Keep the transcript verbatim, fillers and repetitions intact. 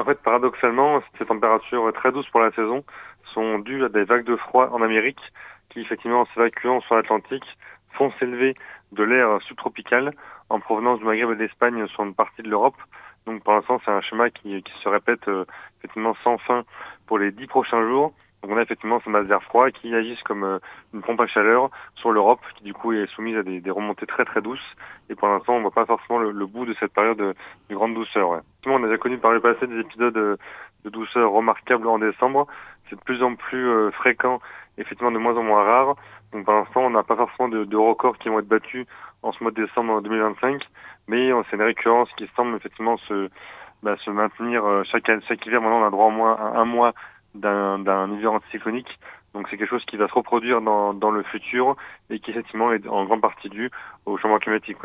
En fait, paradoxalement, ces températures très douces pour la saison sont dues à des vagues de froid en Amérique qui, effectivement, en s'évacuant sur l'Atlantique, font s'élever de l'air subtropical en provenance du Maghreb et de l'Espagne sur une partie de l'Europe. Donc, pour l'instant, c'est un schéma qui, qui se répète euh, effectivement sans fin pour les dix prochains jours. Donc, on a effectivement ces masses d'air froid qui agissent comme euh, une pompe à chaleur sur l'Europe, qui du coup est soumise à des, des remontées très très douces. Et pour l'instant, on ne voit pas forcément le, le bout de cette période de, de grande douceur. Ouais. On a déjà connu par le passé des épisodes de, de douceur remarquables en décembre. C'est de plus en plus euh, fréquent, effectivement de moins en moins rare. Donc pour l'instant, on n'a pas forcément de, de records qui vont être battus en ce mois de décembre deux mille vingt-cinq, mais euh, c'est une récurrence qui semble effectivement se, bah, se maintenir euh, chaque, chaque hiver. Maintenant, on a droit au moins à un mois d'un, d'un hiver anticyclonique. Donc c'est quelque chose qui va se reproduire dans, dans le futur et qui effectivement est en grande partie dû au changement climatique.